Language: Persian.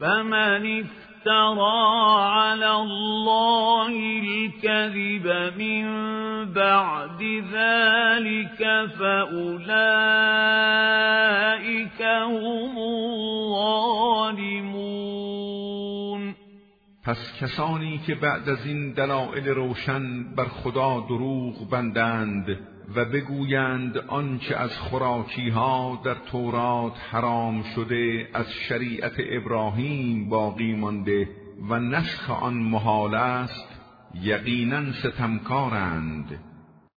فمن افترى على الله الكذب من بعد ذلك فأولئك هم الظالمون. پس کسانی که بعد از این دلایل روشن بر خدا دروغ بندند و بگویند آنچه از خوراکی‌ها در تورات حرام شده از شریعت ابراهیم باقی مانده و نسخ آن محال است، یقیناً ستمکارند